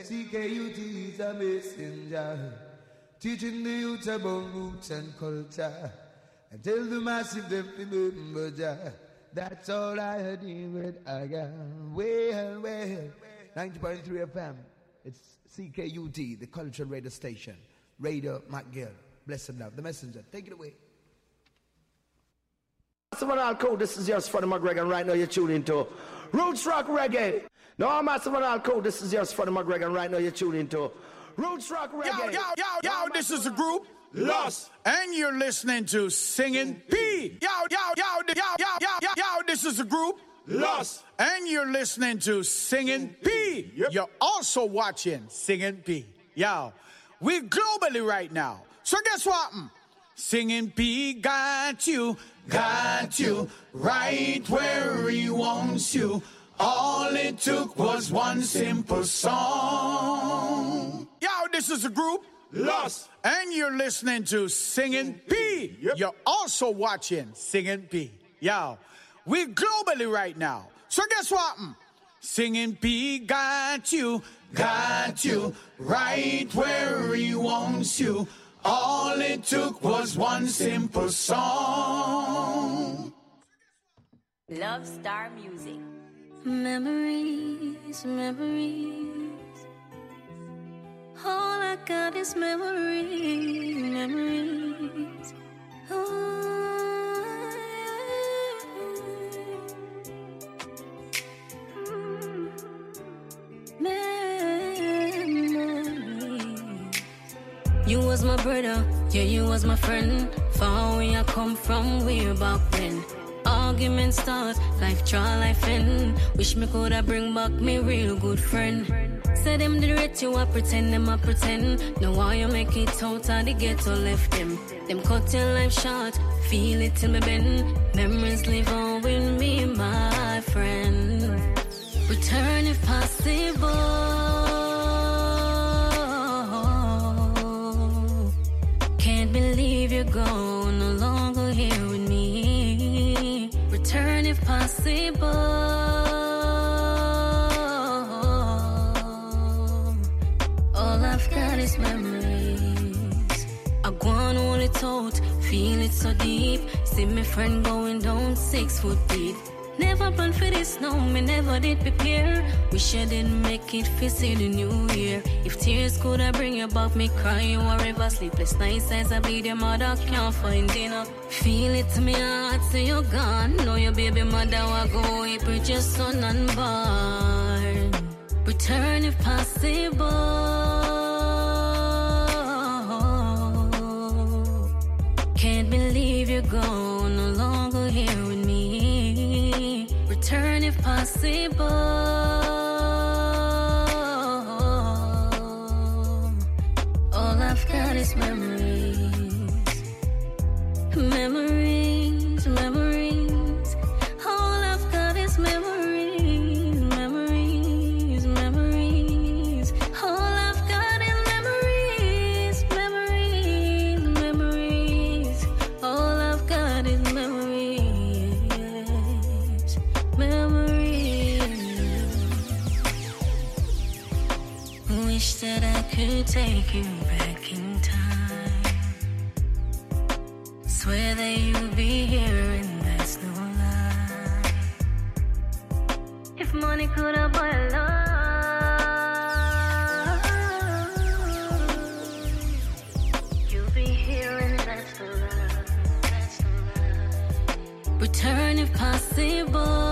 CKUT is a messenger, teaching the youth about roots and culture, and tell the massive them remember Jah. That's all I deal with. I got well, 90.3 FM. It's CKUT, the cultural radio station. Radio McGill. Blessed love. The messenger. Take it away. Massive and Cool, this is yours, Freddie McGregor, and right now you're tuning into Roots Rock Reggae. No, Massive and Cool, this is yours, Freddie McGregor, and right now you're tuning into Roots Rock Reggae. Yo, this is the group Lost, and you're listening to Singing P. Yo, this is the group Lost, and you're listening to Singing P. Yep. You're also watching Singing P. Yo, we're globally right now. So guess what? Singing P got you right where he wants you. All it took was one simple song. Yo, this is the group Lost, and you're listening to Singing P. Yep. You're also watching Singing P. Yo, we're globally right now. So guess what? Singing P got you right where he wants you. All it took was one simple song. Love Star Music. Memories. All I got is memories. You was my brother, yeah, you was my friend. Far where I come from, way back then. Argument start, life try, life end. Wish me coulda bring back me real good friend. Say them the rate you a pretend, them a pretend. Now why you make it out of the ghetto left them. Them cut your life short, feel it till me bend. Memories live on with me, my friend. Return if possible. Can't believe you're gone, no longer here with me. Return if possible. All I've got is memories. I go on all it out, feel it so deep. See my friend going down 6 foot deep. Never planned for this, no, me never did prepare. Wish I didn't make it for see the new year. If tears could I bring you back, me crying wherever. Sleepless nights as I bleed your mother, can't find dinner. Feel it to me heart, say you're gone. Know your baby mother will go, April your son unborn. Return if possible. Can't believe you're gone, no longer here with me. Return if possible. All I've got is memories. Memories. All I've got is memories. Memories. All I've got is memories. All I've got is Wish that I could take you back in time. Swear that you'll be here and that's no lie. If money could have buy love, you'll be here and that's no lie. Return if possible.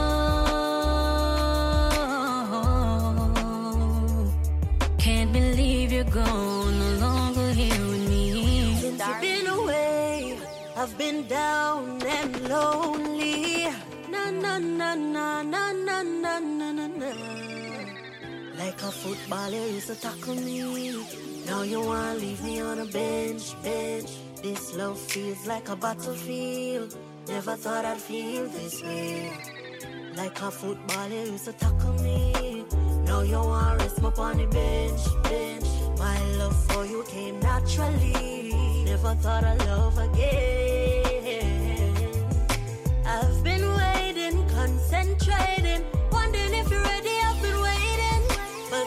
You're gone, no longer here with me. Since you've been away, I've been down and lonely. Na na na na na na na na na na. Like a footballer used to tackle me. Now you wanna leave me on a bench. This love feels like a battlefield. Never thought I'd feel this way. Like a footballer used to tackle me. Now you wanna rest me on the bench. My love for you came naturally. Never thought I'd love again. I've been waiting, concentrating, wondering if you're ready. I've been waiting, but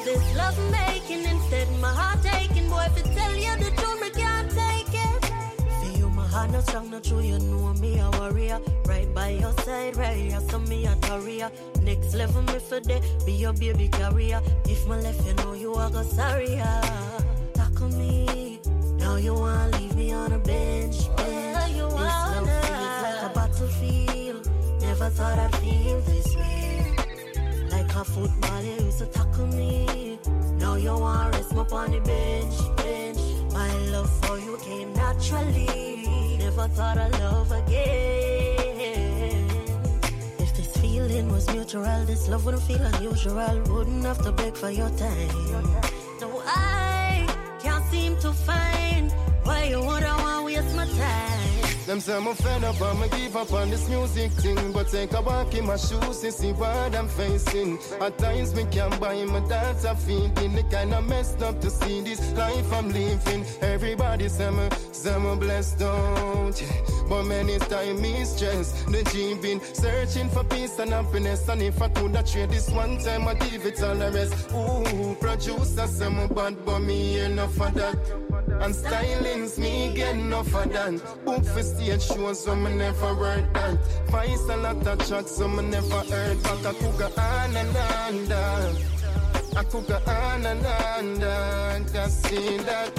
this love making instead my heart taking. Boy, if I tell you the truth, I can't take it. For you, my heart not strong, not true. You know me a warrior, right by your side, right here. So me a career, next level me for day, be your baby carrier. If my left, you know you are go sorry. Tackle me, now you wanna leave me on a bench. This love feels like a battlefield. Never thought I'd feel this way. Like a football, you used to tackle me. Now you want to rest me on the bench. My love for you came naturally. Never thought I'd love again. If this feeling was mutual, this love wouldn't feel unusual. Wouldn't have to beg for your time. No, I can't seem to find why you would want to waste my time. Them say I'm fed up, I'ma give up on this music thing. But take a walk in my shoes and see what I'm facing. At times me can't buy my data feeling. It kinda messed up to see this life I'm living. Everybody say I'm blessed, don't. But many times me stress. The G been searching for peace and happiness. And if I could not trade this one time, I give it all the rest. Ooh, producer say I'm bad, but me enough of that. And styling's me get enough of that. Book for stage shows, so me never heard that. Vice a lot of tracks, so me never heard. But I could go on and on, I could go on and on. Cause see that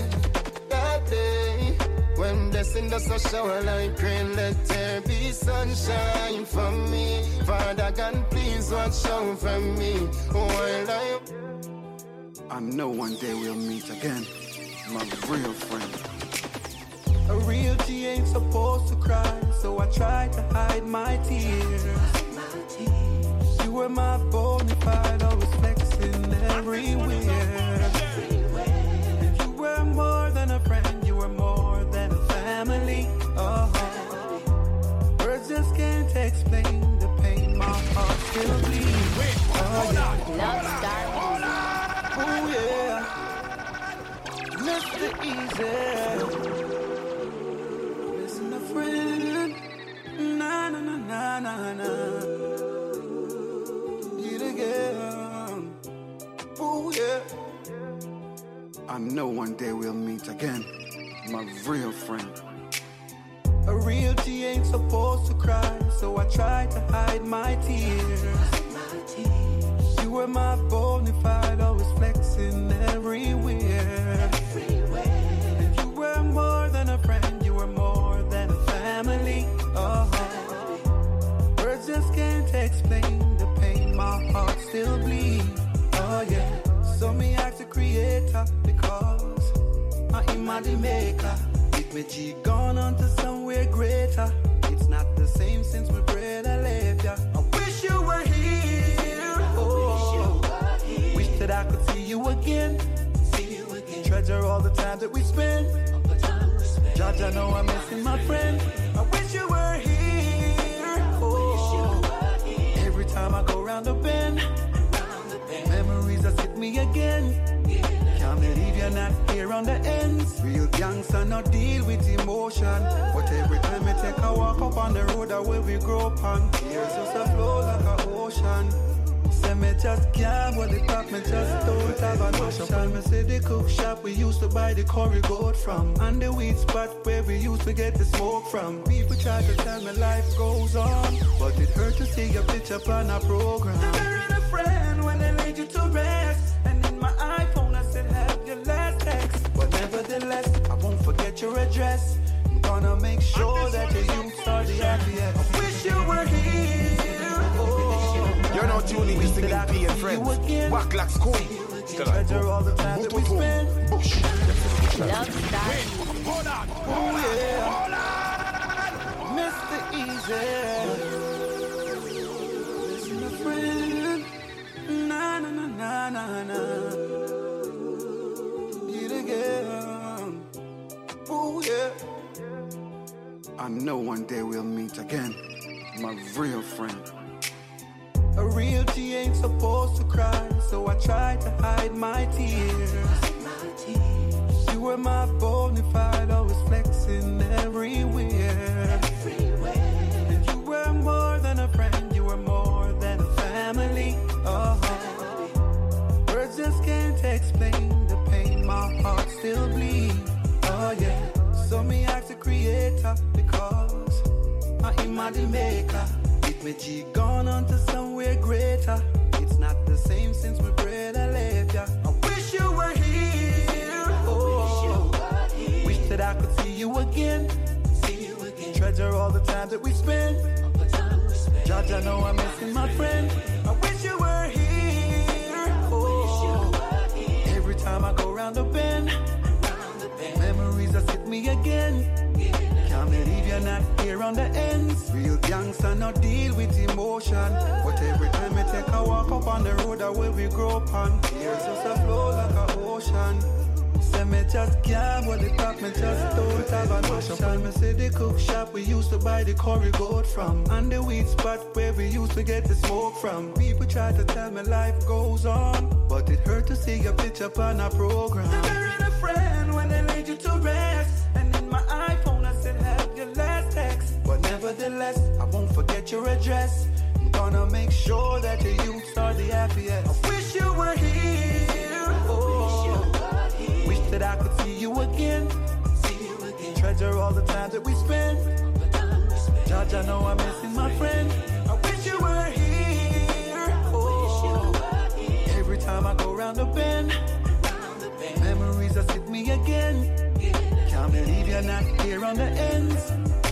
day, when blessing does a shower like rain, let there be sunshine for me. Father God, please watch out for me. While I know one day we'll meet again. My real friend. A real G ain't supposed to cry, so I tried to hide my tears. You were my bona fide, always flexing everywhere. And you were more than a friend, you were more than a family. Words just can't explain the pain my heart still bleeds. Love Star Music. Oh yeah. Mr. Easy, listen a friend, na na na na na na, it again, oh yeah. I know one day we'll meet again, my real friend. A real G ain't supposed to cry, so I tried to hide my tears. You were my bona fide, always flexing everywhere. And you were more than a friend, you were more than a family. Words just can't explain the pain, my heart still bleeds. Oh yeah. So me ask the creator, because I am the maker. With me G gone on to somewhere greater. It's not the same since my brother left ya. I wish you were here. Oh, wish that I could see you again. Treasure all the time that we spent. Judge, I know I'm missing my friend. I wish you were here. Oh, every time I go round the bend, memories that hit me again. Can't believe you're not here on the ends. Real gangsta not deal with emotion. But every time we take a walk up on the road, that way we grow upon. Tears just a flow like an ocean. Say me just can't what the top, me just don't have an option. Me say the cook shop we used to buy the curry goat from, and the weed spot where we used to get the smoke from. People try to tell me life goes on, but it hurt to see your picture on a program. Never had a friend when they laid you to rest, and in my iPhone I said have your last text. But nevertheless, I won't forget your address. I'm gonna make sure that the youth are the happiest. I wish you were here. You're now tuning to Singing P and Friends. Wacklax School. Treasure all the time that we spend. Love Star. Hold on. Oh yeah. Mr. Easy. Listen a friend. Na na na na na na. It again. Oh yeah. I know one day we'll meet again, my real friend. A real G ain't supposed to cry, so I tried to hide my tears. You were my bona fide, always flexing everywhere. And you were more than a friend, you were more than a family. Words just still bleed. Oh yeah. So me ask the creator because I am the maker. It may G gone on to somewhere greater. It's not the same since my brother left ya. I wish you were here. Oh, wish that I could see you again. Treasure all the time that we spend. Judge, I know I'm missing my friend. I wish you were here. Oh, every time I go round the bend, memories that hit me again. Can't believe you're not here on the ends. Real gangsta no deal with emotion. But every time I take a walk up on the road, I will be grow upon. Tears just a flow like an ocean. Say me just can't, but the top me just don't have an ocean. Me say the cook shop we used to buy the curry goat from, and the weed spot where we used to get the smoke from. People try to tell me life goes on, but it hurt to see your picture on a program. Never in a friend when they laid you to rest, and in my iPhone I said have your last text. But nevertheless, I won't forget your address. I'm gonna make sure that the youths are the happiest. I wish you were here. Oh, wish that I could see you again. Treasure all the time that we spend. Judge, I know I'm missing my friend. I wish you were here. Oh, every time I go round the bend, memories that hit me again. Can't believe you're not here on the ends.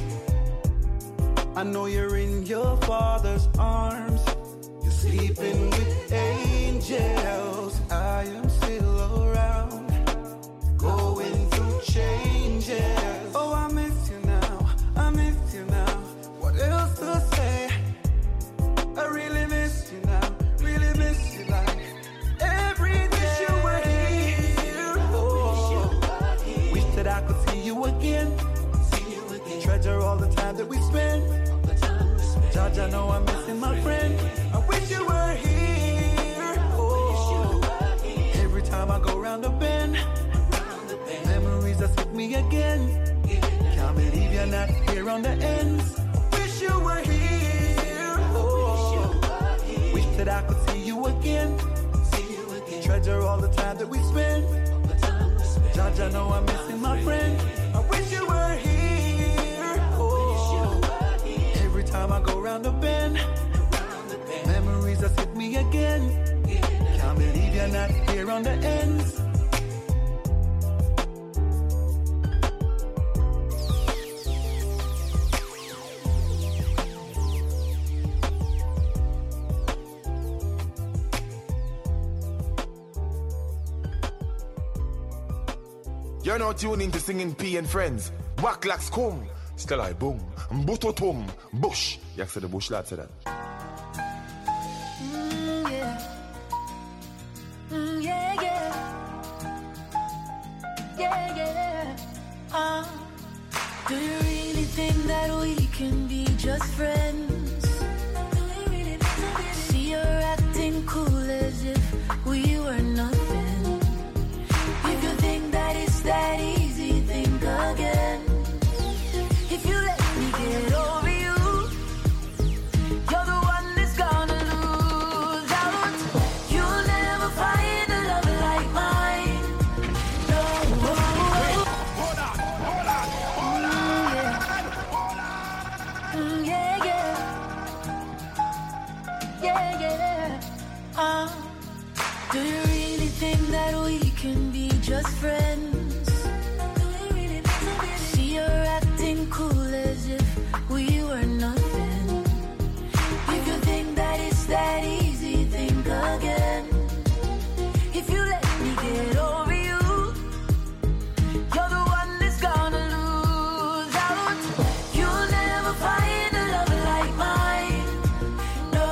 I know you're in your father's arms. You're sleeping with angels. I am still around, going through changes. Oh, I miss you now, I miss you now. What else to say? I really miss you now, really miss you like every day. Wish you were here. Oh, wish that I could see you again. Treasure all the time that we spend. Judge, I know I'm missing my friend. I wish you were here. Oh, every time I go round the bend, memories that hit me again. Can't believe you're not here on the ends. Wish you were here. Oh, wish that I could see you again. Treasure all the time that we spend. Judge, I know I'm missing my friend. I wish you were here. Oh, every time I go round the bend, memories that hit me again. Can't believe you're not here on the ends. You're now tuning to Singing P and Friends. Wacklax come, still I boom, mbutotum, bush. Jak se the bush lad say that. Yeah. Yeah, yeah. Yeah, yeah. Do you really think that we can be just friends? See, you're acting cool as if we were nothing. If you think that it's that easy, think again. If you let me get over you, you're the one that's gonna lose out. You'll never find a love like mine. No. Hold on. Yeah, yeah. Do you really think that we can be just friends? See, you're acting cool as if we were nothing. If you think that it's that easy, think again. If you let me get over you, you're the one that's gonna lose out. You'll never find a love like mine. No,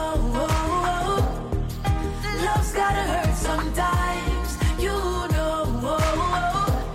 love's gotta hurt sometimes. You know,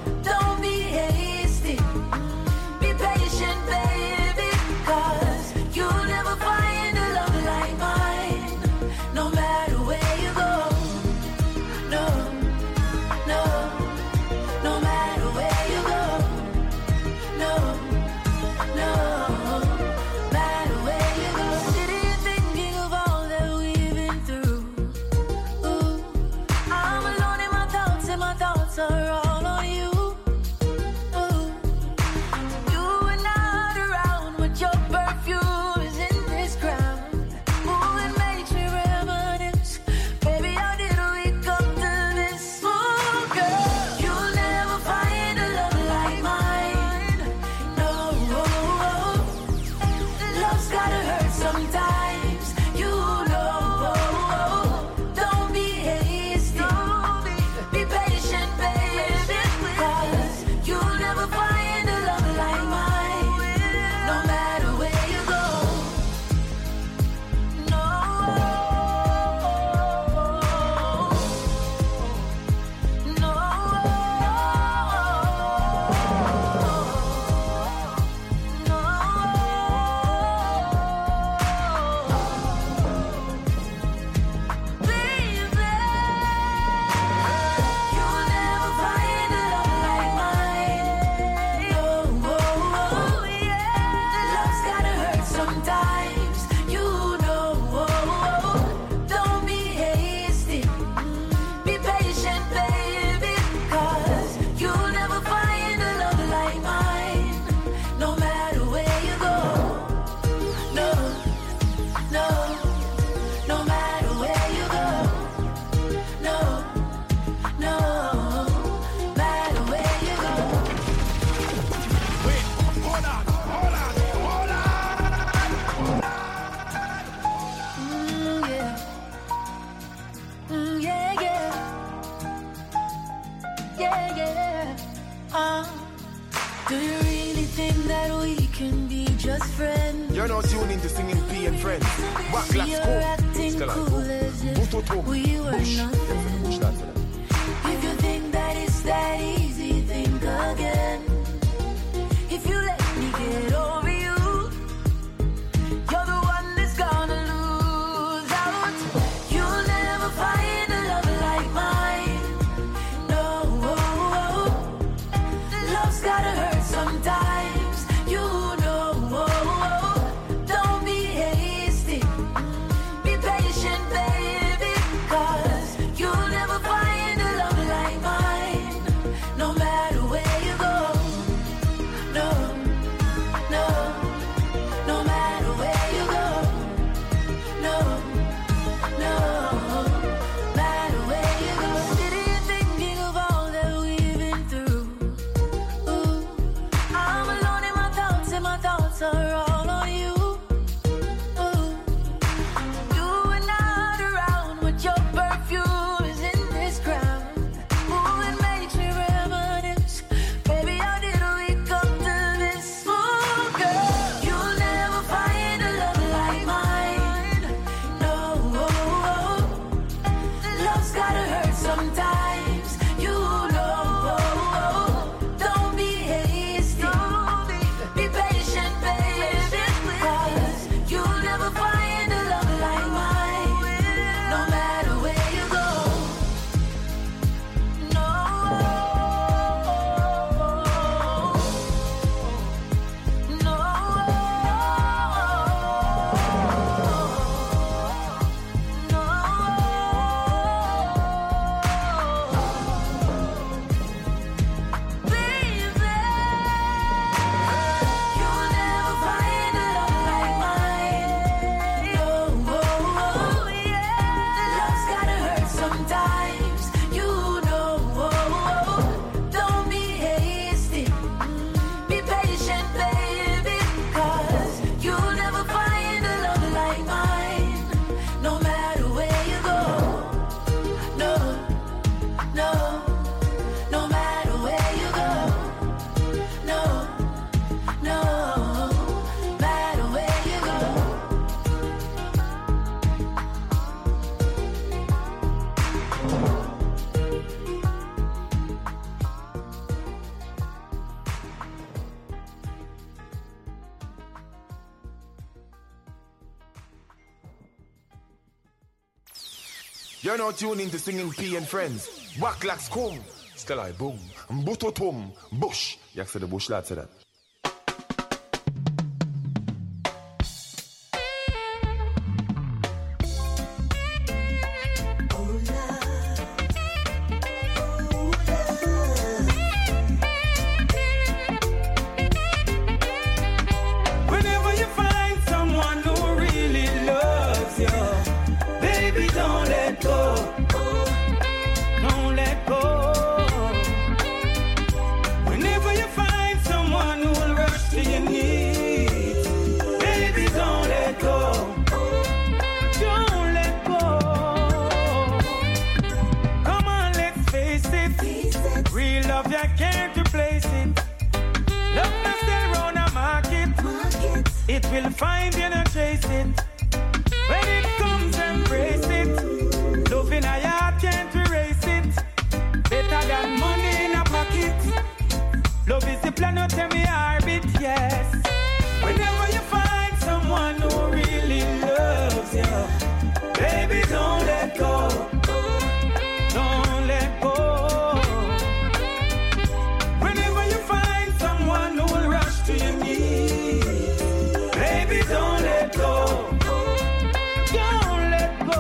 yeah. Do you really think that we can be just friends? You're not tuning to Singing P and Friends. Walk like You're acting cool as if we were nothing. If you think that it's that easy, think again. If you let me get over you, you're the one that's gonna lose out. You'll never find a love like mine. No, love's gotta hurt sometimes. You know, don't be hasty. Be patient, baby, 'cause you'll never find a love like mine. No matter where you go. No, no, no matter where you go. No, no, matter where you go. Sitting thinking of all that we've been through. Ooh, I'm alone in my thoughts, and my thoughts are all on you. Ooh, you are not around, but your perfume is in this crowd. Ooh, it makes me reminisce. Baby, how did we come to this? Ooh, girl, you'll never find a love like mine. No, love's gotta hurt sometimes. You know, don't be hasty. Be patient, baby, 'cause you'll never find a love like mine. No matter where you go. No, no. You'll never find a love like mine. No, love's gotta hurt sometimes. You know, don't be hasty. Be patient, baby, 'cause you'll never find a love like mine. No matter where you go. No, no, no matter where you go. No, no, matter where you go. You're not tuning to Singing P and Friends. Walk like scum. Still I boom. Mbutotum. Bush. Yak said the bush lad said that. Whenever you find someone who really loves you, baby, don't let go. Don't let go. Whenever you find someone who will rush to your needs, baby, don't let go. Don't let go. Come on, let's face it. Real love, you can't replace it. Love not sell round a market. It will find you, not chase it. When it comes, embrace it. Love in a heart, can't erase it. Better than money in a pocket. Love is the plan, not tell me orbit, yes. Whenever you find someone who really loves you, baby, don't let go. Don't let go. Whenever you find someone who will rush to your knees, baby, don't let go. Don't let go.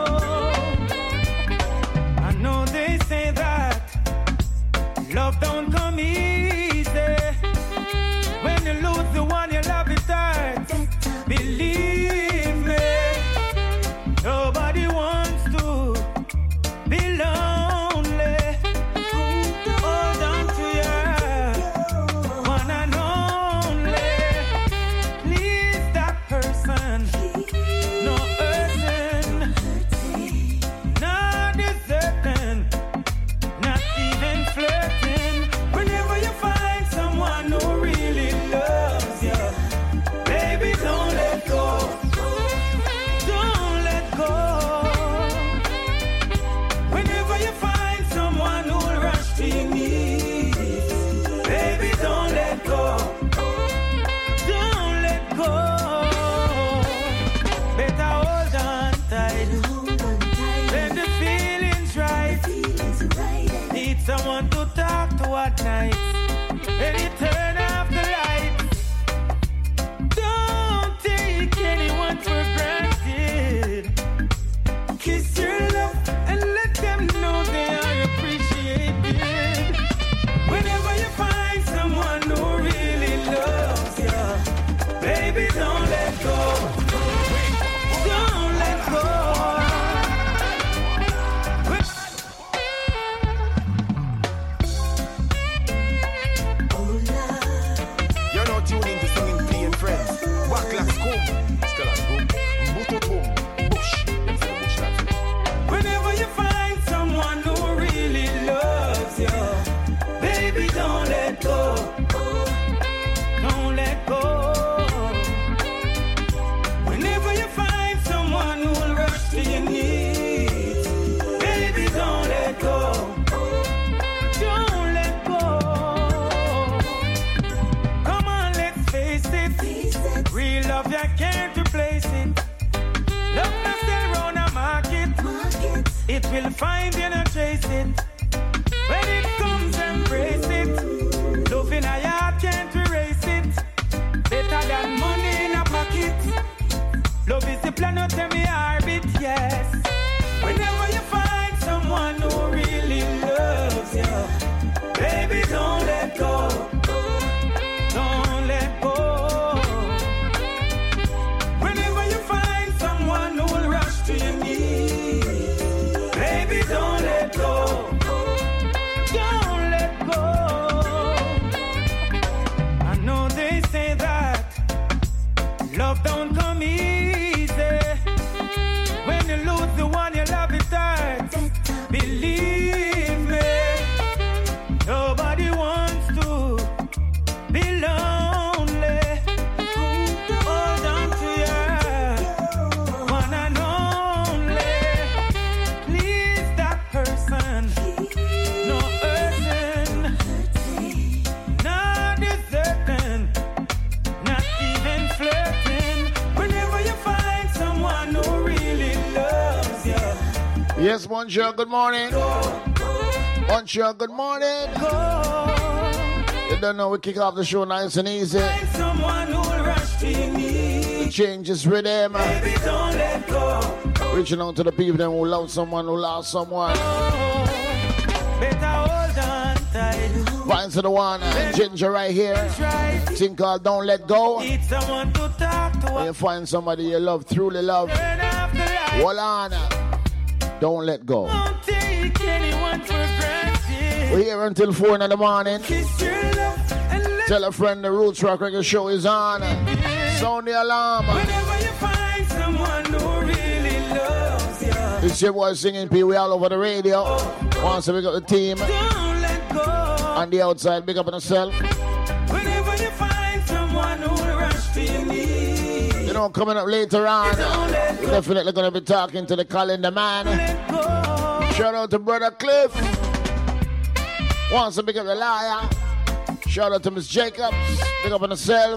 I know they say that love don't come easy. let go. Don't let go. Better hold on tight. When the feeling's right. Need someone to talk to at night. When you turn off the lights. Don't take anyone for granted. Kiss your love and let them know they are appreciated. Whenever you find someone who really loves you, baby, don't let go. Don't let go. You're not tuning to Singing P and Friends. Wacklax come. Still like boom. Buto boom. Bush. Yes, the bush that's it. Whenever you find someone who really loves you, baby, don't let go. Don't let go. Whenever you find someone who will rush to your needs, baby, don't let go. Don't let go. Come on, let's face it. Real love, you can't replace it. Love not still round a market. It will find you, not chase it. When it comes, embrace it. Love in a yard, can't erase it. Better than money in a pocket. Love is the planet and me orbit, yes. Whenever you find someone who really loves you, baby, don't let go. Don't let go. Whenever you find someone who will rush to your knees, baby, don't let go. Don't let go. I know they say that love don't come easy. When you lose the one you love, it hurts. Believe me, nobody wants to be lonely. Hold on to your one and only. Please that person. No hurting, not deserting, not even flirting. Whenever you find someone who really loves you, Yes, Bonjour, good morning. Bonjour, good morning. You don't know we kick off the show nice and easy. find someone who will rush to your knees. Change is rhythm. Baby, don't let go. Reaching out to the people that who love someone, who lost someone. Better hold on tight. Find to the one, Ginger right here. Right. Thing called Don't Let Go. Need someone to talk to. When you find somebody you love, truly love, Turn off the light. hold on. Don't let go. Don't take anyone for granted. We're here until 4 in the morning. Kiss your love and let Tell a friend the Roots Rock Reggae show is on. Sound the alarm. whenever you find someone who really loves you, It's your boy Singing P. We all over the radio. Once we got the team. don't let go. On the outside, big up on yourself. Whenever you find someone who will rush to your knees, You know, coming up later on, we're definitely going to be talking to the calendar man. let go. Shout out to Brother Cliff. Once I big up the liar. Shout out to Miss Jacobs. Big up on herself.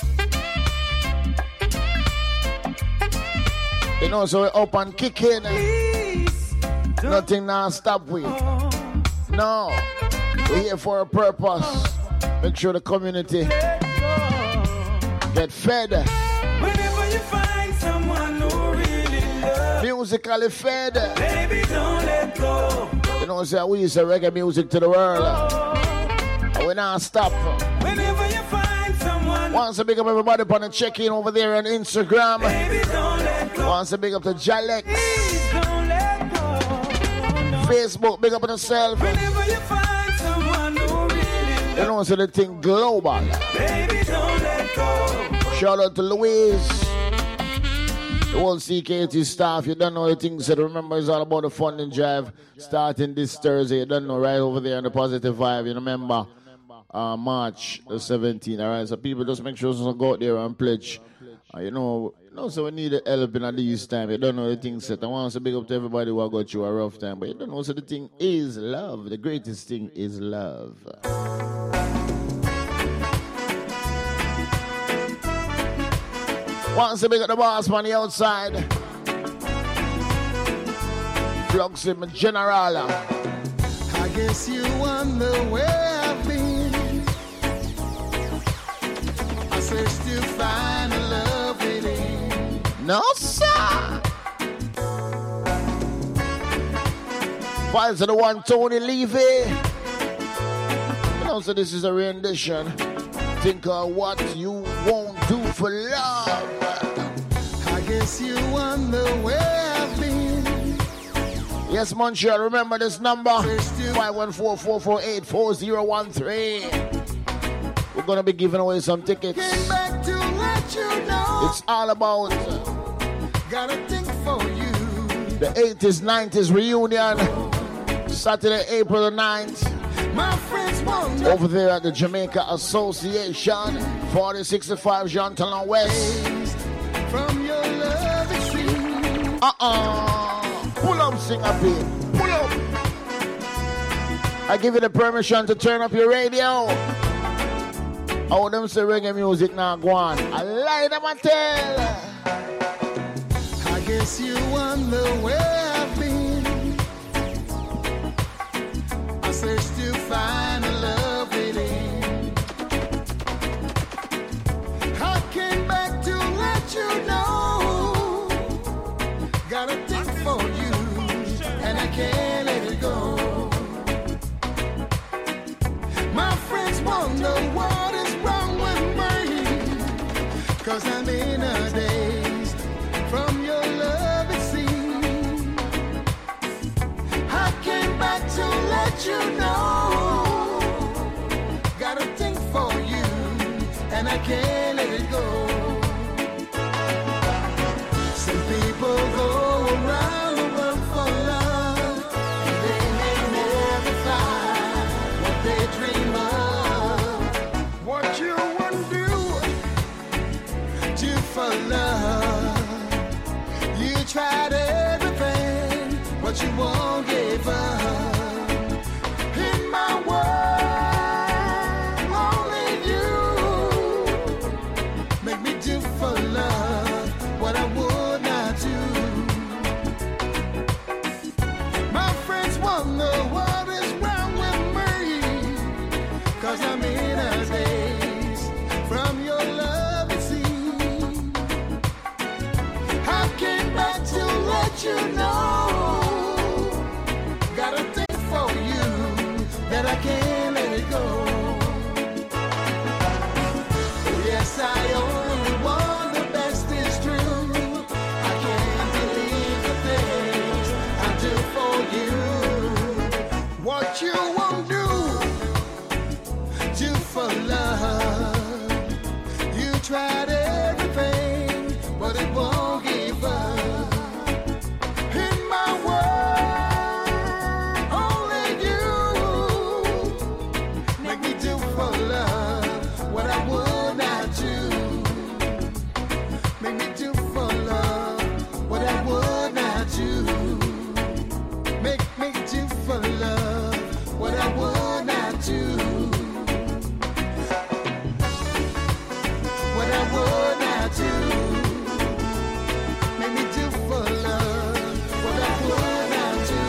You know, so we're up and kicking. Please, don't Nothing now stop with. No. We're here for a purpose. Make sure the community let go. get fed. Whenever you find someone who really loves, Musically fed. baby, don't let go. You know, so we use reggae music to the world. And we not stop. Whenever you find someone, Once I big up everybody on the check-in over there on Instagram. baby, don't let go. Once I big up to Jalex. Please don't let go. No. Facebook, big up on yourself. Whenever you find someone who really You know, so the thing global. baby, don't let go. Shout out to Louise. The whole CKT staff, you don't know the things that remember it's all about the funding drive starting this Thursday. You don't know, right over there on the Positive Vibe. You remember March the 17th. All right, so people just make sure to go out there and pledge. So we need help in these times. You don't know the things that I want to big up to everybody who got you a rough time. But you don't know, so the thing is love. The greatest thing is love. Once they got the boss on the outside. Flux him general. I guess you wonder where I've been. I searched to find a love within. No, sir. Files to the one, Tony Levy. You know, so this is a rendition. Think of what you won't do for love. I guess you wonder where I've been. Yes, Montreal, remember this number? 514-448-4013. We're going to be giving away some tickets. Came back to let you know. It's all about gotta think for you. The 80s, 90s reunion. Saturday, April the 9th. My friends won't over there at the Jamaica Association, 4065 Jean Talon West. From your love extreme. Pull up, sing up here. Pull up. I give you the permission to turn up your radio. Oh, them say reggae music now, go on. I lie them a tell. I guess you wonder where I've been. I searched to find a love within. I came back to let you know. Gotta think for you, and I can't let it go. My friends wonder what is wrong with me, 'cause I'm in a daze from your love it seems. I came back to let you know. Gotta think for you, and I can't let it go. Some people go around the world for love, and they may never find what they dream of. What you want to do for love. You tried everything, but you won't give up. In my world, only you make me do for love what I would not do. My friends wonder what is wrong with me, 'cause I'm in a daze from your love it seems. I came back to let you know. Gotta think for you that I can't let it go. Yes, I only want the best is true. I can't believe the things I do for you. What you won't do for love. You tried everything, but it won't give up. In my world, only you make me do for love what I would not do. Make me do for love what I would not do. Make me do for love what I would not do. What I would not do. Make me do for love what I would not do.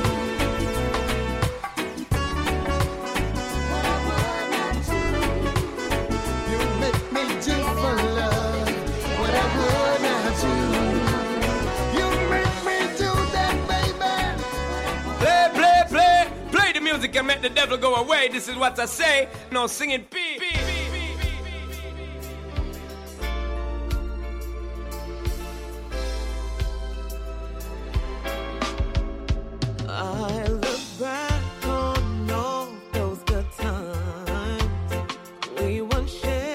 What I would not do. You make me do for love what I would not do. You make me do that, baby. Play, play, play. Play the music and make the devil go away. This is what I say. No singing P. I look back on all those good times we once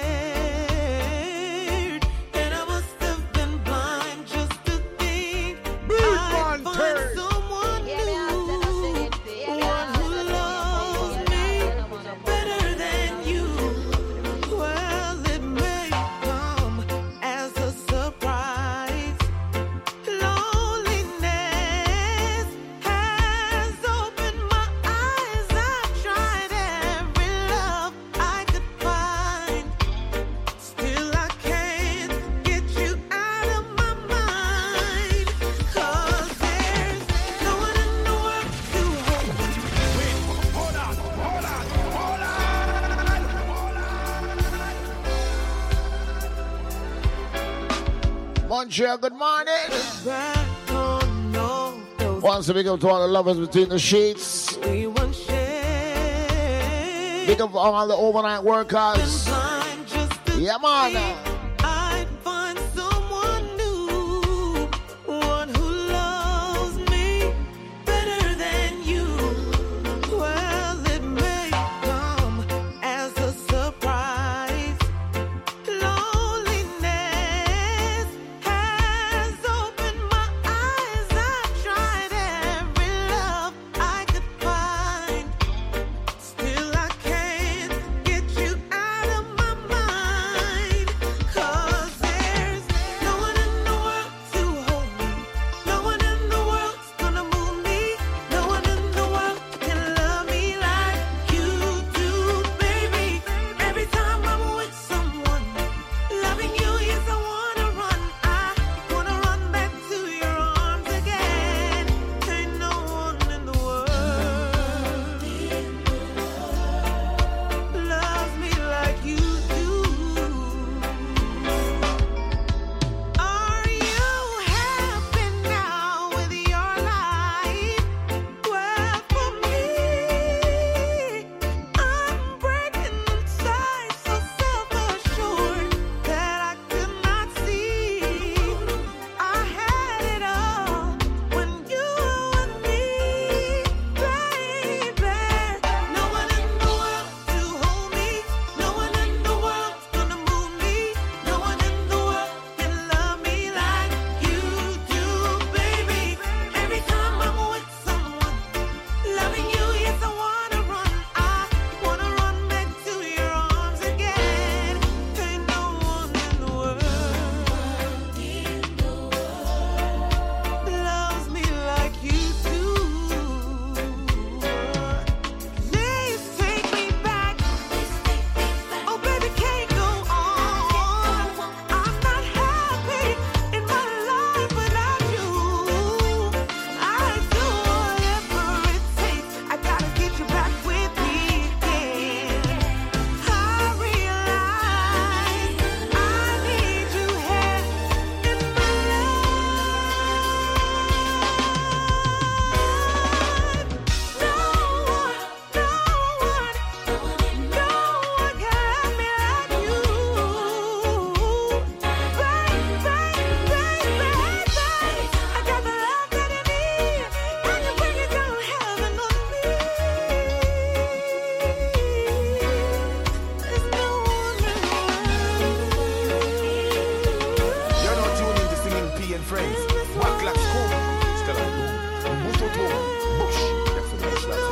shared, and I must have been blind just to think I'd find someone new, one who loves me better than you. Montreal, good morning. Once a big up to all the lovers between the sheets. Big up all the overnight workers. Yeah, man. I'd find someone new, one who loves me better than you. Well, it may come as a surprise. Loneliness has opened my eyes. I've tried every love I could find. Still I can't get you out of my mind. 'Cause there's no one in the world to hold me. No one in the world's gonna move me. No one in the world can love me like you do, baby. Every time I'm with someone, loving you, yes, I wanna run. I wanna run back to your arms again. Ain't no one in the world loves me like you do. Are you happy now with your life? Well, for me, I'm breaking inside, so self-assured that I could not see I had it all when you were with me, baby. No one in the world to hold me. No one in the world's gonna move me. No one in the world can love me like you do, baby. Every time I'm with someone, loving you, yes, I wanna run. I wanna run back to your arms again. Ain't no one in the world loves me like you do. Please take me back. Oh, baby, can't go on. I'm not happy in my life without you. I do whatever it takes. I gotta get you back with me again. I realize I need you here in my life. No one can love me like you. I got the love that you need. I can bring it down heaven on me. There's no one in the You're not tuning to Singing P and Friends. Wacklax Cool. Still I boom. Buto Tom. Bush. That's the bush lads.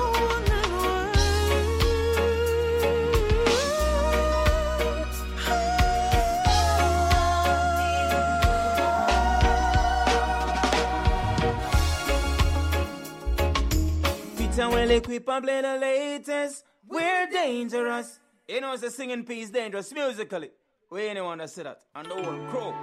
Peter well equipped and play the latest. We're dangerous. You know, it's a singing piece dangerous musically. We anyone that say that? And the whole crew.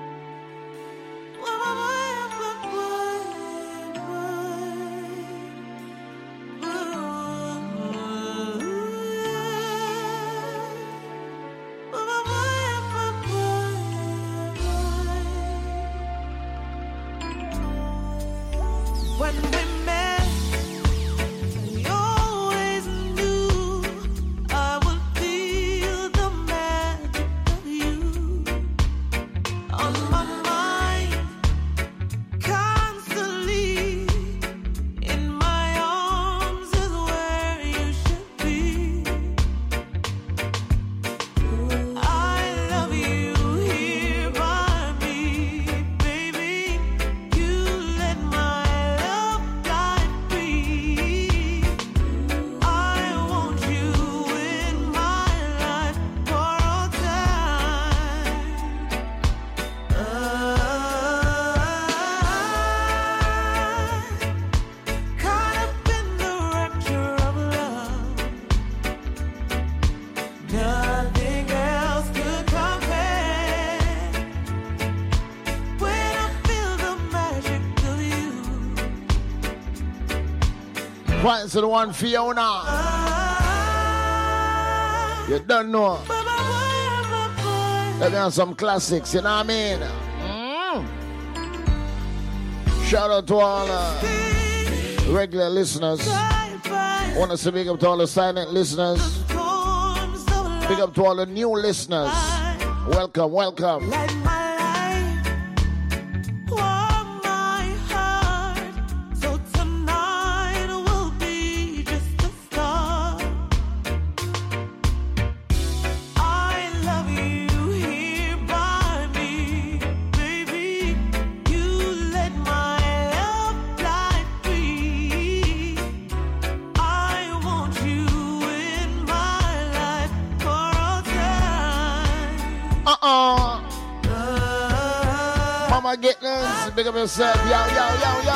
When we met, you always knew I would feel the magic of you on my mind, constantly. In my arms is where you should be. I love you here by me, baby. You let my love fly free. I want you in my life for all time. Caught up in the rapture of love. Nothing else could compare. When I feel the magic of you. Points to the one Fiona. You don't know. Let me have some classics, you know what I mean? Shout out to all regular listeners. Want to say big up to all the silent listeners. Big up to all the new listeners. Welcome, welcome. Mama get this, big up yourself, yo, yo, yo, yo.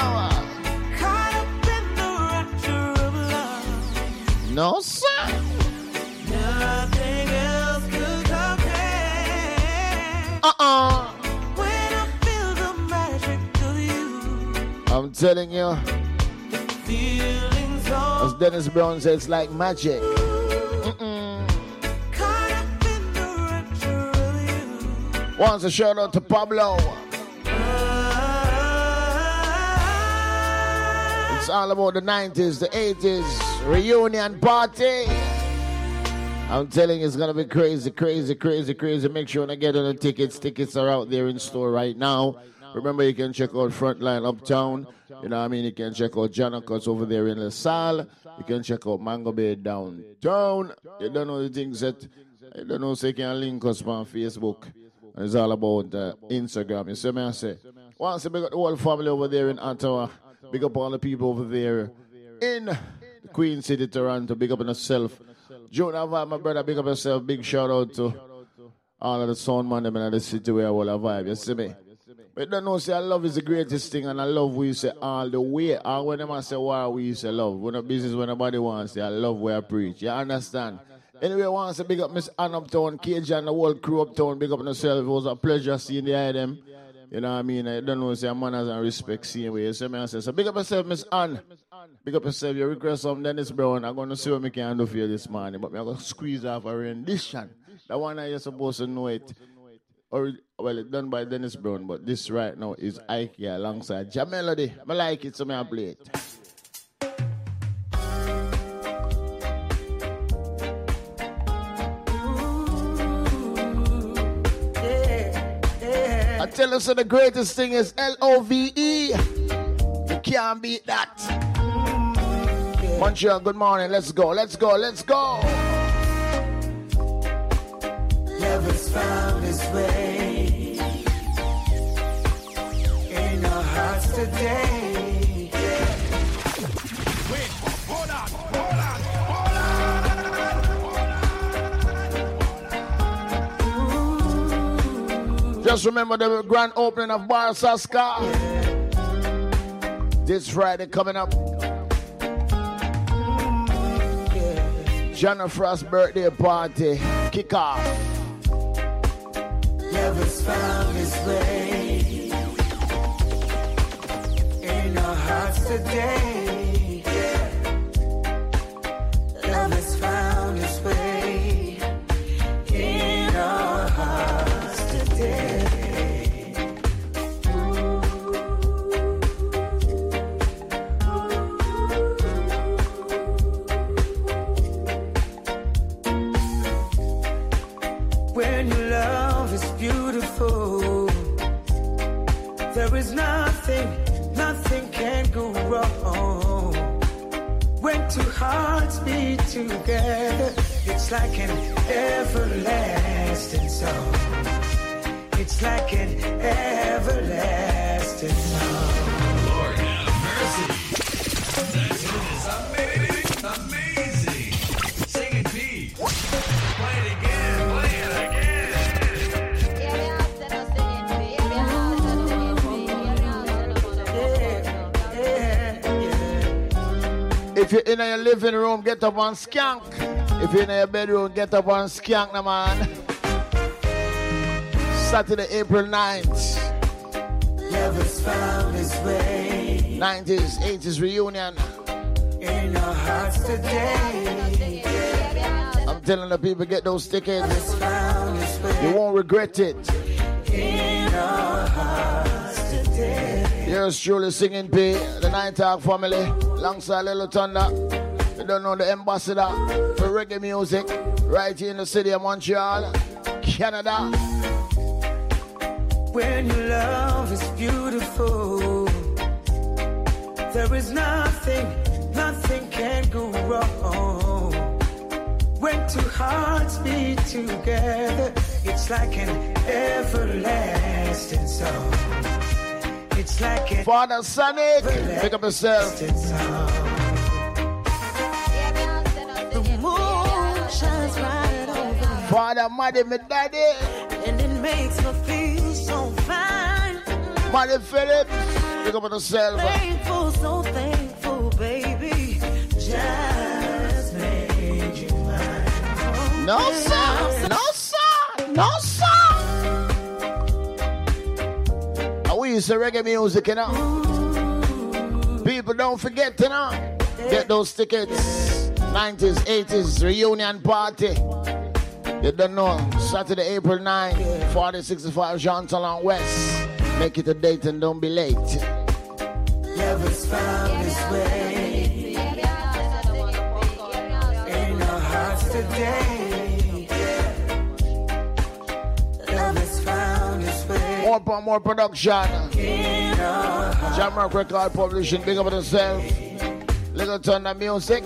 No, sir. Nothing else could compare. When I feel the magic of you. I'm telling you. As Dennis Brown says, it's like magic. Wants a shout out to Pablo. It's all about the 90s, the 80s, reunion party. I'm telling you, it's going to be crazy, crazy, crazy, crazy. Make sure to get on the tickets. Tickets are out there in store right now. Remember, you can check out Frontline Uptown. You know what I mean? You can check out Janakas over there in La Salle. You can check out Mango Bay downtown. You don't know the things that, you don't know, so you can link us on Facebook. It's all about Instagram. You see me? I say, once you big up the whole family over there in Ottawa, big up all the people over there in the Queen City, Toronto. Big up on yourself. Jonah Vibe, my brother, big up yourself. Big shout out to all of the sound man in the city where I will vibe. You see me? But you don't know, say, love is the greatest thing, and I love we say all the way. Or when them say why we say love. When the business, when nobody wants, say I love where I preach. You understand? Anyway, once I big up Miss Ann Uptown, KJ and the whole crew Uptown, big up on yourself. It was a pleasure seeing the item. You know what I mean? I don't know, say manners and respect seeing way. You see me? I say, so big up yourself, Miss Ann. Big up yourself. You request some Dennis Brown. I'm going to see what I can do for you this morning. But I'm going to squeeze off a rendition. That one you're supposed to know it. Or, well, it's done by Dennis Brown. But this right now is Ike alongside Ja Melody. I like it, so I play it. I tell us the greatest thing is L-O-V-E. You can't beat that. Montreal, good morning. Let's go, let's go, let's go. Love has found its way in our hearts today. Wait, hold on. Just remember the grand opening of Bar Saska. This Friday coming up. Jana Frost's birthday party. Kick off. Love has found its way in our hearts today. Love has found its way in our hearts today. When your love is beautiful, there is nothing can go wrong. When two hearts beat together, it's like an everlasting song. It's like an everlasting song. Lord have mercy. That is amazing. Sing it, Pete. Play it again. If you're in your living room, get up and skank. If you're in your bedroom, get up and skank, na man. Saturday, April 9th. Love has found its way 90s, 80s reunion. in our hearts today. I'm telling the people, get those tickets. You won't regret it. In our hearts today. You Yours truly singing P, the Night Talk family, alongside Little Thunder. You don't know the ambassador for reggae music, right here in the city of Montreal, Canada. When your love is beautiful, there is nothing can go wrong. When two hearts beat together, it's like an everlasting song. It's like a Father Sonic, pick up yourself. The moon shines right over me. Father, Maddy, my daddy. And it makes me feel so fine. Maddy Phillips, pick up yourself. Thankful, so thankful, baby. Just made you mine. No, sir. No, sir. No, sir. We used to reggae music, you know. People don't forget, you know. Get those tickets. 90s, 80s reunion party. You don't know. Saturday, April 9, 4065 Jean Talon West. Make it a date and don't be late. love has found its way in our hearts today. Love has found its way. More production. Jamrock Record Publishing. Big up on yourself. Little Thunder Music.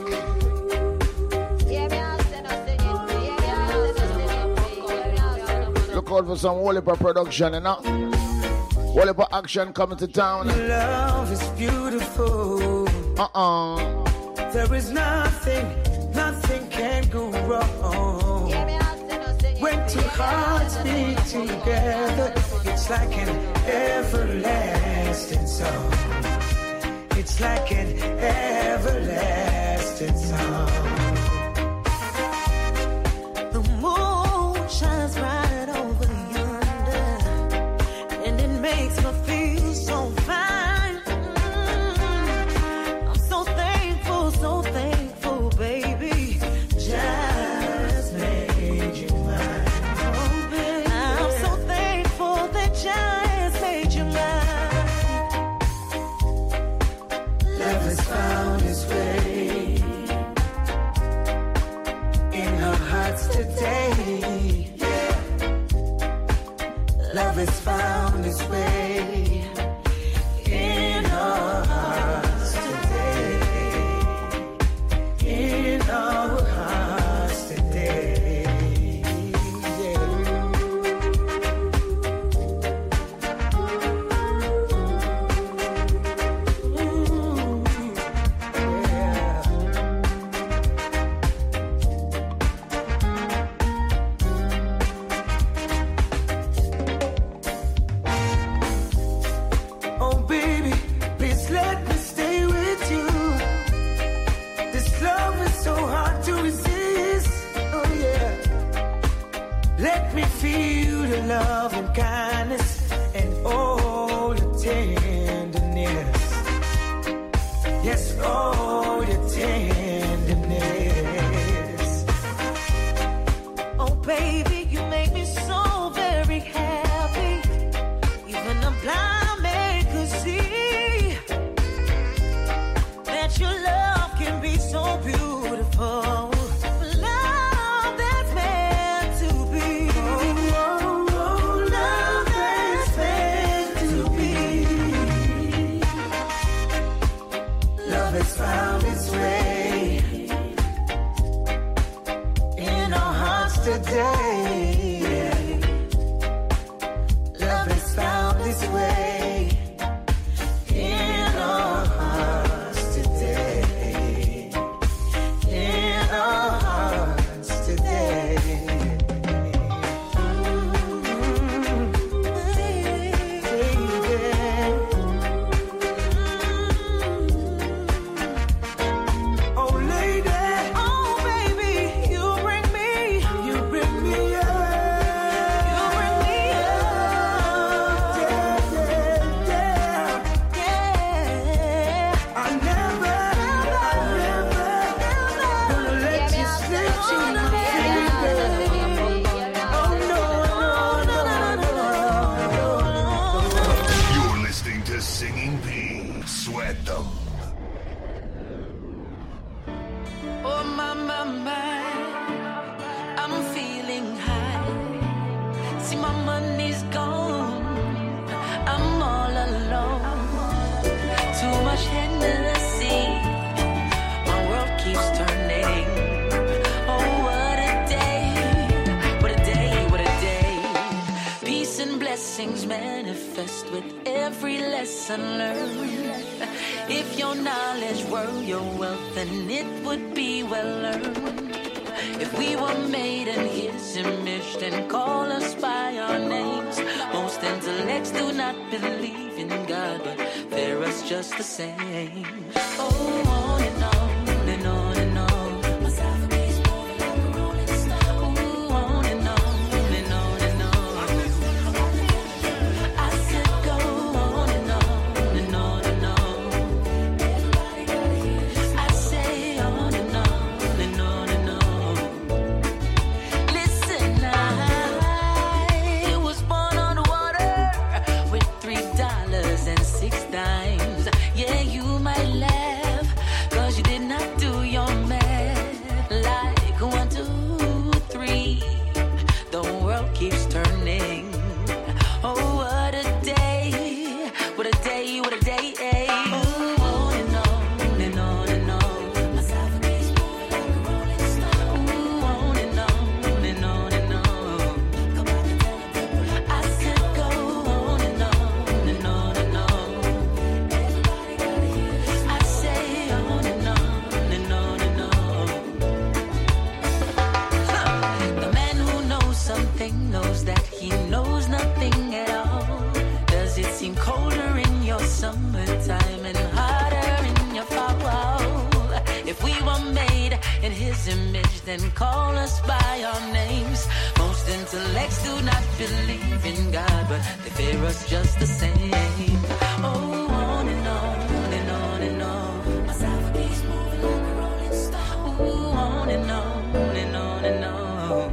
Look out for some Wallipper production, you know. Wallipper action coming to town. Love is beautiful. There is nothing can go wrong. When two hearts beat together, it's like an everlasting song. It's like an everlasting song. The moon shines bright over yonder, and it makes me feel so fine. I'm so thankful, baby. Just made you mine. Oh, baby. I'm so thankful that just made you mine. Love has found its way in our hearts today. Love has found its way in our hearts today. In our hearts today. Oh baby, please let me stay with you. This love is so hard to resist. Oh yeah. Let me feel the love and kindness and all the tenderness. Yes, all the tenderness. Oh, baby, you make me so very happy. Even a blind man could see that your love can be so beautiful. Love that's meant to be. Love that's meant to be. Love has found its way in our hearts today. Love has found its way in our hearts today. In our hearts today. Oh lady, Oh, baby, you bring me blessings manifest with every lesson learned. If your knowledge were your wealth, then it would be well earned. If we were made in His image, then call us by our names. Most intellects do not believe in God, but fear us just the same. Oh, on and on and on and on. Then call us by our names. Most intellects do not believe in God, but they fear us just the same. Oh, on and on and on and on. My faculties moving like a rolling stone. Ooh, on and on and on and on.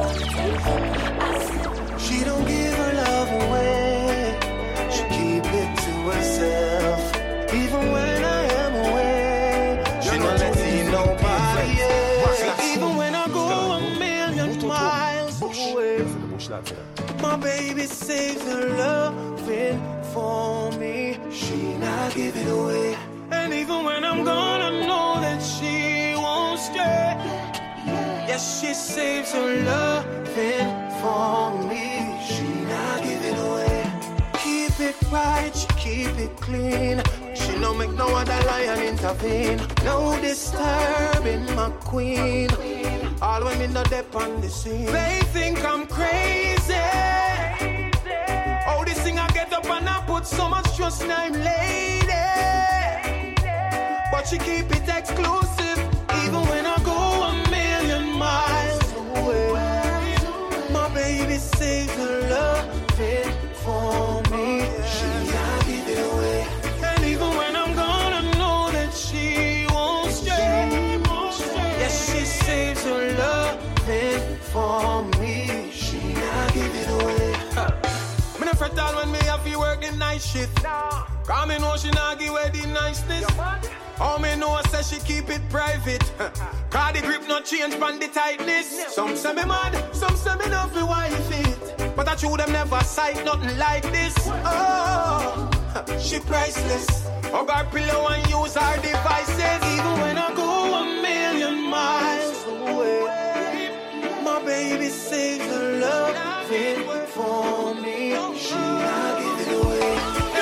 She don't give her love away. She keep it to herself. Even when I am away, she don't let see nobody else. Even when I go a million miles away, my baby saves her loving for me. She not give it away. And even when I'm gone, I know that she won't stay. Yes, she saves her loving for me. She not give it away. Keep it right, she keep it clean. She no make no other lion intervene. No disturbing my queen. All women no dep on the scene. They think I'm crazy. Oh, this thing I get up and I put so much trust in I'm lady. But she keep it exclusive. Even when I go a million miles away. My baby saves her loving for me. She not give it away. And even when I'm gone, I know that she won't stay. Yes, she saves her loving for me. She not give it away. Me no fret all when me have to work the night shift. Cause me know she not give away the niceness. All me know say she keep it private. Cause the grip not change from the tightness. Some say me mad, some say me not fi wife it. But I true them never sight nothing like this. Oh, she priceless. Hug her pillow and use her devices. Even when I go a million miles away, my baby saves her loving for me. She not give it away.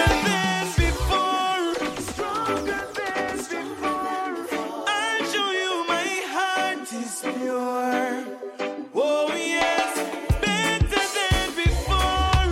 Oh yes, better than before.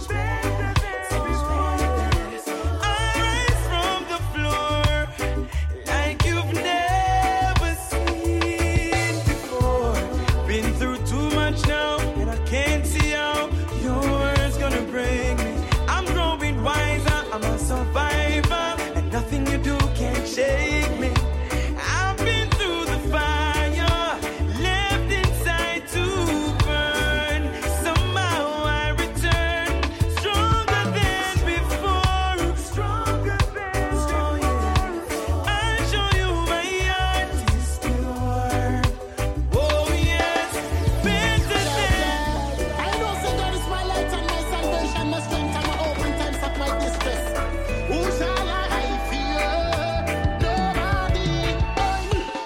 I rise from the floor like you've never seen before. Been through too much now, and I can't see how your words gonna break me. I'm growing wiser, I'm a survivor, and nothing you do can shake me. I've been through the fire.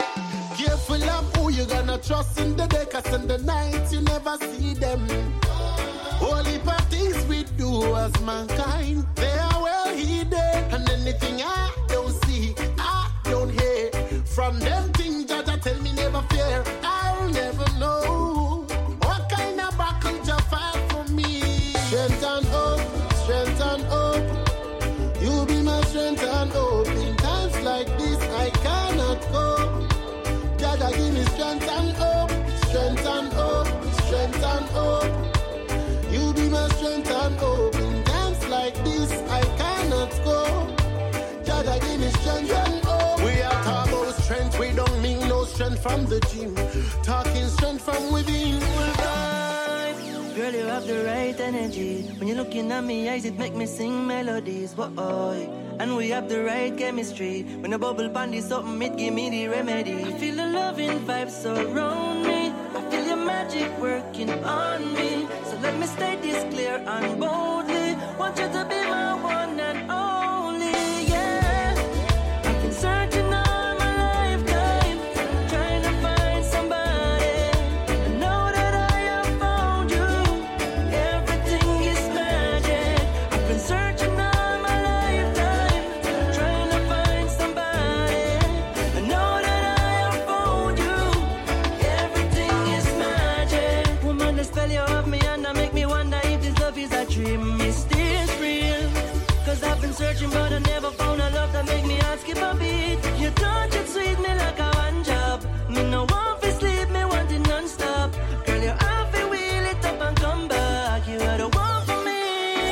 Trust in the day, cause in the night you never see them. Only things we do as mankind, they are well hidden. And anything I don't see, I don't hear. From them things that I tell me never fear, I'll never know what kind of battle you fight for me. Strength and hope, strength and hope. You be my strength and hope. In times like this, I cannot go. Jaja, give me strength and hope, strength and hope, strength and hope. You be my strength and hope. In times like this, I cannot go. Jaja, give me strength and hope. We are talking about strength, we don't mean no strength from the gym. Talking strength from within. Girl, you have the right energy. When you're looking at me eyes, it make me sing melodies. Whoa, and we have the right chemistry. When a bubble band is something, it give me the remedy. I feel the loving vibes surround me. I feel your magic working on me. So let me state this clear and boldly. Want you to be my one and only, yeah. I've been searching all my lifetime, trying to find somebody. And now that I have found you, everything is magic. I've been searching all my lifetime, trying to find somebody. And now that I have found you, everything is magic. Woman, the spell you have me under make me wonder if this love is a dream. Is this real? Cause I've been searching but I never found a love that make me heart skip a beat. You touch it sweet me like a one job. Me no want to sleep, me want it non-stop. Girl, you have to wheel it up and come back. You are the one for me.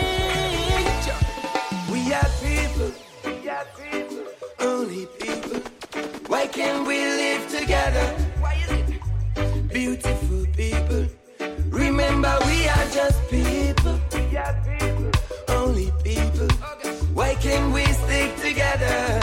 We are people, only people. Why can't we live together? Beautiful people. Remember we are just people, only people. Why can't we stick together?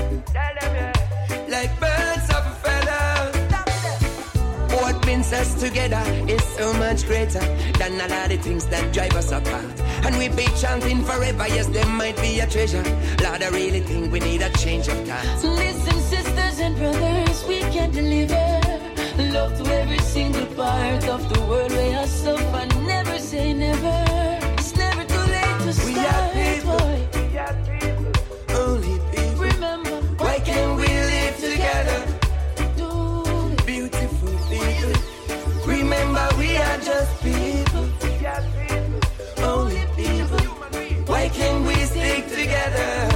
Like birds of a feather. What binds us together is so much greater than a lot of things that drive us apart. And we be chanting forever, yes, there might be a treasure. Lord, I really think we need a change of thoughts. Listen, sisters and brothers, we can deliver love to every single part of the world where I suffer. Never say never. It's never too late to start. We are people, only people. Remember, why can't we live together? Beautiful people. Remember we are just people, only people. Why can't we stick together?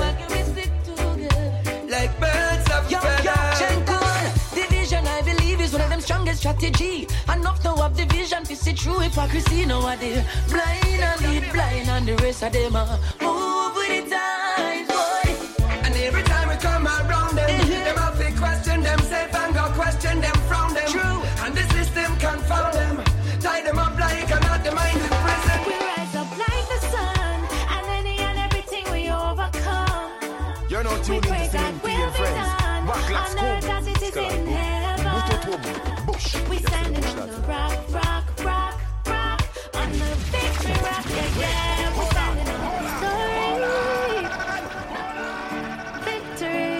Like birds of a feather. Division, I believe, is one of them strongest strategy. Enough to have division to see true hypocrisy nowadays. Blind and lead blind and the rest of them move with the times, boy. And every time we come around them, them have to question themselves and go question them from them. True. And the system confound them, tie them up like a not the mind in prison. We rise up like the sun, and any and everything we overcome. You're not tuning to Singing P and Friends. Wacklax Earth as it is in heaven. We standing on the rock, rock, rock, rock, on the victory rock, yeah, yeah. We standing on the story, victory.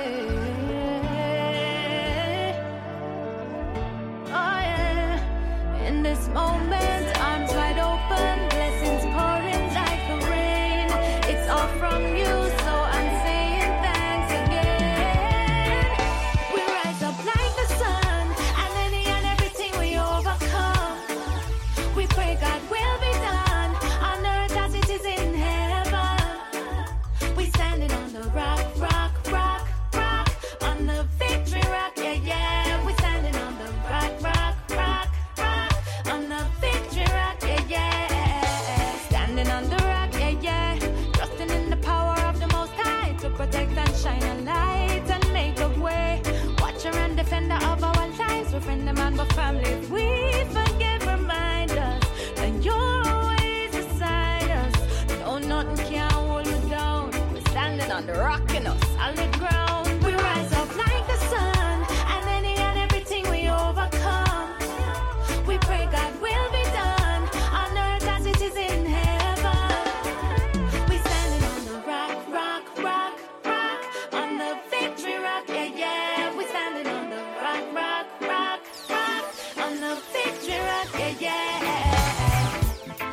Oh yeah, in this moment, arms wide open, blessings pouring like the rain. It's all from you, so I'm saying thanks again. We rise up like the sun, and any and everything we overcome. We pray God will be done on earth as it is in heaven. We standing on the rock, rock, rock, rock, on the victory rock, yeah, yeah. We standing on the rock, rock, rock, rock, on the victory rock, yeah, yeah. Standing on the rock, yeah, yeah. Trusting in the power of the Most High to protect and shine a light and make a way. Watcher and defender of our lives, we're friend and man, but family. If we forget, remind us that you're always beside us. No, nothing can hold me down. We're standing on the rock in us solid ground. We rise up like the sun, and any and everything we overcome. We pray God will be done on earth as it is in heaven. We standing on the rock, rock, rock, rock, on the victory rock, yeah, yeah. We standing on the rock, rock, rock, rock, on the victory rock, yeah, yeah.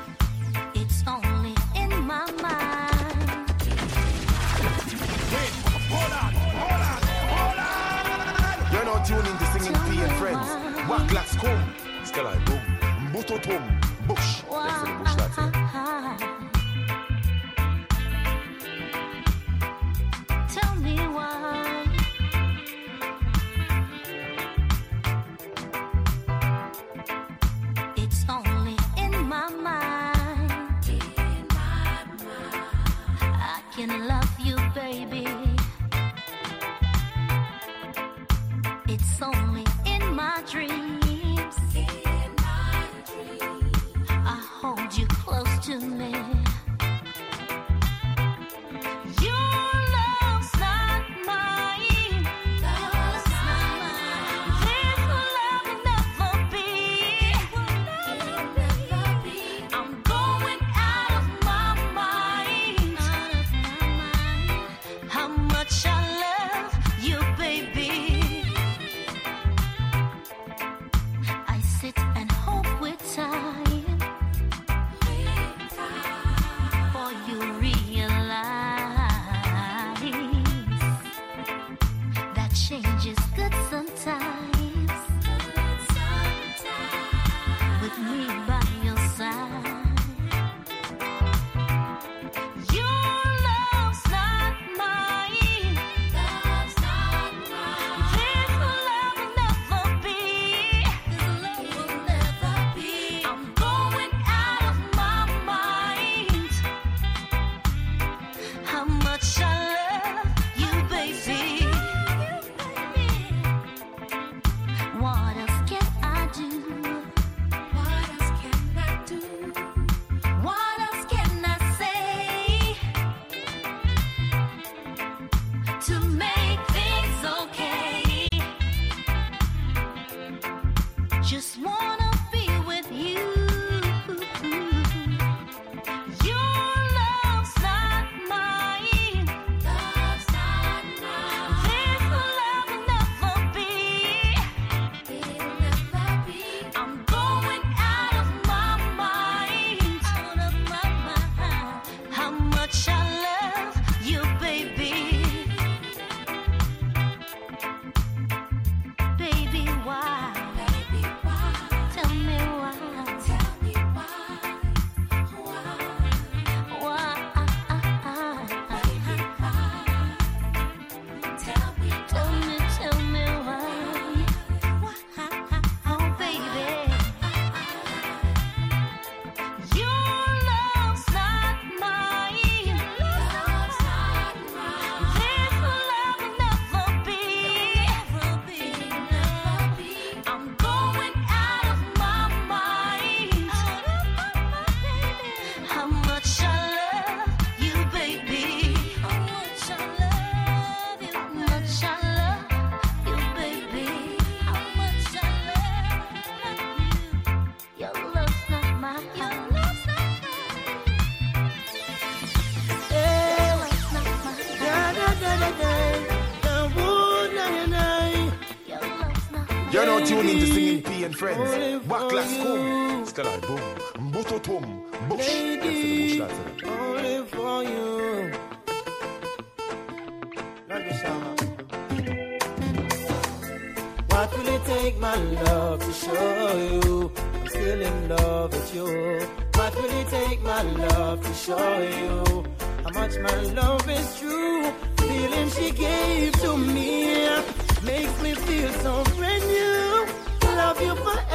Wacklax come. Still I boom. Mbuto tum. Bush. Next to the bush that's it. Tell me why. It's only in my mind. I can love you, baby. It's only in my dreams. I hold you close to me. Your love's not mine. This love will never be. I'm going out of my mind. How much I love you, baby. I sit and hope with time. For you realize that change is good sometimes. With me by your side. Your love's not mine. This love will never be. I'm going out of my mind. How much I love you, baby. What else can I do? What else can I do? What else can I say to make things okay? Just wanna be with you. Your love's not mine. This love will never be. I'm going out of my mind. How much I love you, baby. Baby, why? Tell me why. Why? Tell me why. Oh, baby. Your love's not mine. This love will never be. I'm going out of my mind. How much I love you, baby. How much I love you. How much I love you, baby. How much I love you. Your love's not mine. Your love's not You're now tuned into Singing P and Friends. Wacklax come. Still I boom. Mbuto tum. Bush. Next to the bush that's it. Only for you. Love you so much. What will it take, my love, to show you I'm still in love with you? What will it take, my love, to show you how much my love is true? Feeling she gave to me makes me feel so brand new. Love you forever.